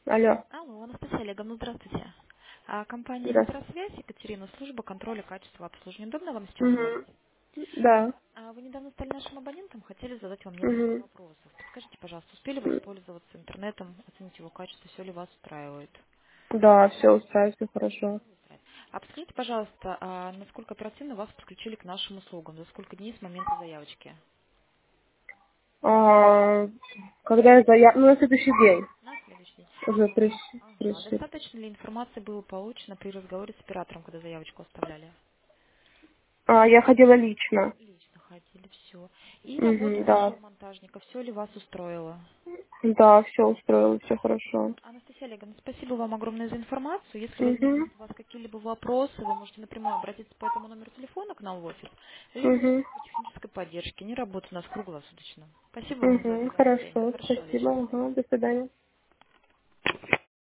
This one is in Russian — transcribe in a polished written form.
Алло. Алло, Анастасия Олеговна, здравствуйте. Компания Здравствуйте. «Метросвязь», Екатерина, служба контроля качества обслуживания. Удобно вам сейчас говорить? Угу. Да. Вы недавно стали нашим абонентом, хотели задать вам несколько Угу. вопросов. Подскажите, пожалуйста, успели воспользоваться интернетом, оценить его качество, все ли вас устраивает? Да, все устраивает, все хорошо. Подскажите, пожалуйста, насколько оперативно вас подключили к нашим услугам? За сколько дней с момента заявочки? А, когда я на следующий день На следующий день. уже Ага. пришли. Достаточно ли информации было получено при разговоре с оператором, когда заявочку оставляли? Я ходила лично. Лично ходили, все. И работа Угу, да. нашего монтажника, все ли вас устроило? Да, все устроило, все хорошо. Анастасия Олеговна, спасибо вам огромное за информацию. Если Угу. возникнут у вас какие-либо вопросы, вы можете напрямую обратиться по этому номеру телефона к нам в офис, либо Угу. по технической поддержке. Не работает у нас круглосуточно. Спасибо вам за Угу. ваше время. Хорошо, Хорошего спасибо. вечера. Ага, до свидания.